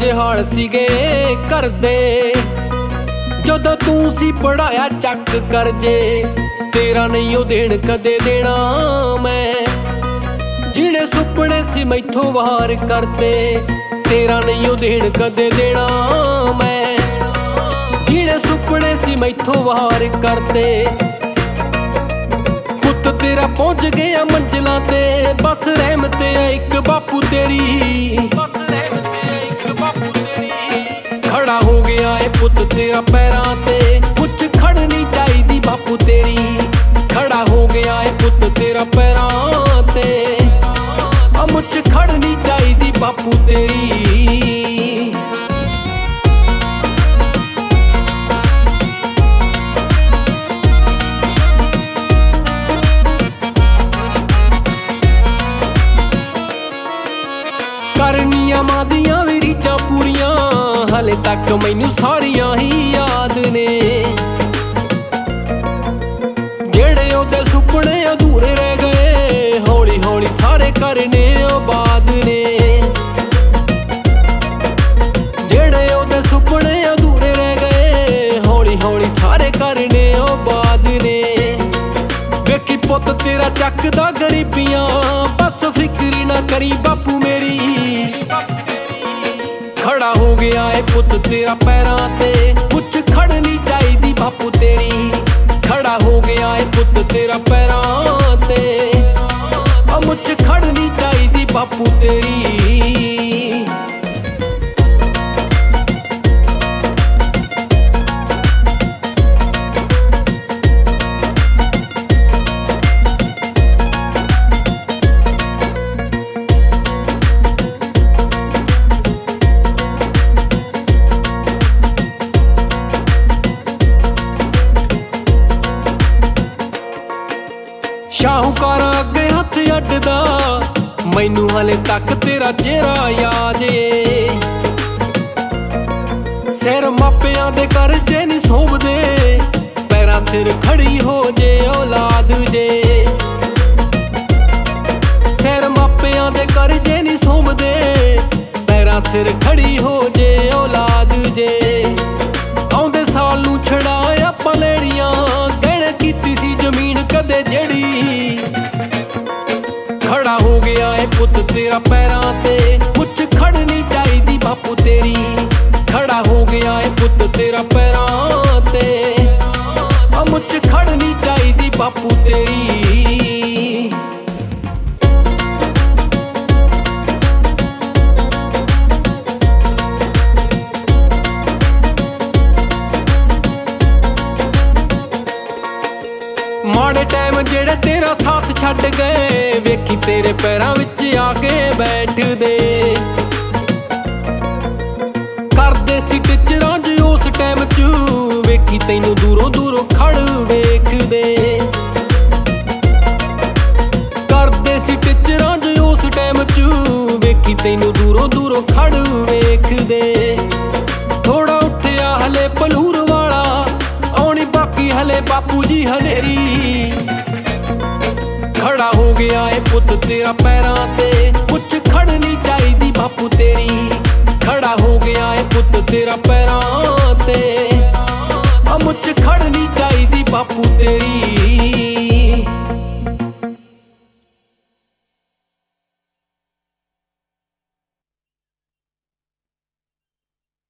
ਬੁਰੇ ਹਾਲ ਸੀਗੇ ਕਰਦੇ, ਜਦੋਂ ਤੂੰ ਸੀ ਪੜਾਇਆ ਚੱਕ ਕਰਜੇ। ਤੇਰਾ ਨਹੀਂ ਉਹ ਦੇਣ ਕਦੇ ਦੇਣਾ ਮੈਂ, ਜਿਹੜੇ ਸੁਪਨੇ ਸੀ ਮੈਥੋਂ ਵਾਰ ਕਰਤੇ। ਤੇਰਾ ਨਹੀਂ ਉਹ ਦੇਣ ਕਦੇ ਦੇਣਾ ਮੈਂ, ਜਿਹੜੇ ਸੁਪਨੇ ਸੀ ਮੈਥੋਂ ਵਾਰ ਕਰਤੇ। ਪੁੱਤ ਤੇਰਾ ਪਹੁੰਚ ਗਿਆ ਮੰਜ਼ਿਲਾਂ ਤੇ, ਬਸ ਰਹਿਮਤ ਆ ਇੱਕ ਬਾਪੂ ਤੇਰੀ। ਖੜਾ ਹੋ ਗਿਆ ਏ ਪੁੱਤ ਤੇਰਾ ਪੈਰਾਂ ਤੇ, ਕੁਛ ਖੜਨੀ ਚਾਹੀਦੀ ਬਾਪੂ ਤੇਰੀ। ਖੜਾ ਹੋ ਗਿਆ ਏ ਪੁੱਤ ਤੇਰਾ ਪੈਰਾਂ ਤੇ, ਮੁੱਛ ਖੜਨੀ ਚਾਹੀਦੀ ਬਾਪੂ ਤੇਰੀ। ਕਰਨੀਆਂ ਮਾਂ ਦੀਆਂ ਵੀ ਰੀਝਾਂ ਪੂਰੀਆਂ, ਹਲੇ ਤੱਕ ਮੈਨੂੰ ਸਾਰੀਆਂ ਹੀ ਯਾਦ ਨੇ। ਜਿਹੜੇ ਉਹਦੇ ਸੁਪਨੇ ਅਧੂਰੇ ਰਹਿ ਗਏ, ਹੌਲੀ ਹੌਲੀ ਸਾਰੇ ਕਰਨੇ ਆਬਾਦ ਨੇ। ਜਿਹੜੇ ਉਹਦੇ ਸੁਪਨੇ ਅਧੂਰੇ ਰਹਿ ਗਏ, ਹੌਲੀ ਹੌਲੀ ਸਾਰੇ ਕਰਨੇ ਆਬਾਦ ਨੇ। ਵੇਖੀ ਪੁੱਤ ਤੇਰਾ ਚੱਕਦਾ ਗਰੀਬੀਆਂ, ਬਸ ਫਿਕਰ ਨਾ ਕਰੀ ਬਾਪੂ ਮੇਰੀ। ਖੜਾ ਹੋ ਗਿਆ ਏ ਪੁੱਤ ਤੇਰਾ ਪੈਰਾਂ ਤੇ, ਕੁਛ ਖੜਨੀ ਚਾਹੀਦੀ ਬਾਪੂ ਤੇਰੀ। ਖੜਾ ਹੋ ਗਿਆ ਏ ਪੁੱਤ ਤੇਰਾ ਪੈਰਾਂ ਤੇ, ਮੁੱਛ ਖੜਨੀ ਚਾਹੀਦੀ ਬਾਪੂ ਤੇਰੀ। ਸ਼ਾਹੂਕਾਰਾਂ ਅੱਗੇ ਹੱਥ ਅੱਡਦਾ, ਮੈਨੂੰ ਹਲੇ ਤੱਕ ਤੇਰਾ ਚਿਹਰਾ ਯਾਦ ਏ। ਸਿਰ ਮਾਪਿਆਂ ਦੇ ਕਰਜ਼ੇ ਨੀ ਸੋਭਦੇ, ਪੈਰਾਂ ਸਿਰ ਖੜੀ ਹੋ ਜੇ ਔਲਾਦ ਜੇ। ਸਿਰ ਮਾਪਿਆਂ ਦੇ ਕਰਜ਼ੇ ਨੀ ਸੋਭਦੇ, ਪੈਰਾਂ ਸਿਰ ਖੜੀ ਹੋ ਜੇ ਔਲਾਦ ਜੇ। ਆਉਂਦੇ ਸਾਲ ਨੂੰ ਛੜਾ ਆਪਾਂ ਲੈਣੀਆਂ, ਗਹਿਣੇ ਕੀਤੀ ਸੀ ਜ਼ਮੀਨ ਕਦੇ ਜਿਹੜੀ। ਖੜਾ ਹੋ ਗਿਆ ਏ ਪੁੱਤ ਤੇਰਾ ਪੈਰਾਂ ਤੇ, ਕੁਛ ਖੜਨੀ ਚਾਹੀਦੀ ਬਾਪੂ ਤੇਰੀ। ਖੜਾ ਹੋ ਗਿਆ ਏ ਪੁੱਤ ਤੇਰਾ ਪੈਰਾਂ ਤੇ, ਮੁੱਛ ਖੜਨੀ ਚਾਹੀਦੀ ਬਾਪੂ ਤੇਰੀ। ਮਾੜੇ ਟਾਈਮ ਜਿਹੜੇ ਤੇਰਾ ਸਾਥ ਛੱਡ ਗਏ, ਵੇਖੀ ਤੇਰੇ ਪੈਰਾਂ ਵਿੱਚ ਆ ਕੇ ਬੈਠਦੇ। ਕਰਦੇ ਸੀ ਟਿਚਰਾਂ ਜ ਉਸ ਟਾਈਮ ਚ, ਵੇਖੀ ਤੈਨੂੰ ਦੂਰੋਂ ਦੂਰੋਂ ਖੜ ਵੇਖਦੇ। ਕਰਦੇ ਸੀ ਟਿਚਰਾਂ ਜ ਉਸ ਟਾਈਮ ਚ, ਵੇਖੀ ਤੈਨੂੰ ਦੂਰੋਂ ਦੂਰੋਂ ਖੜ ਵੇਖਦੇ। ਥੋੜਾ ਉੱਠਿਆ ਹਲੇ ਭਲੂਰ ਵਾਲਾ, ਆਉਣੀ ਬਾਕੀ ਹਲੇ ਬਾਪੂ ਜੀ ਹਨੇਰੀ। ਖੜਾ ਹੋ ਗਿਆ ਏ ਪੁੱਤ ਤੇਰਾ ਪੈਰਾਂ ਤੇ, ਕੁਛ ਖੜਨੀ ਚਾਹੀਦੀ ਬਾਪੂ ਤੇਰੀ। ਖੜਾ ਹੋ ਗਿਆ ਏ ਪੁੱਤ ਤੇਰਾ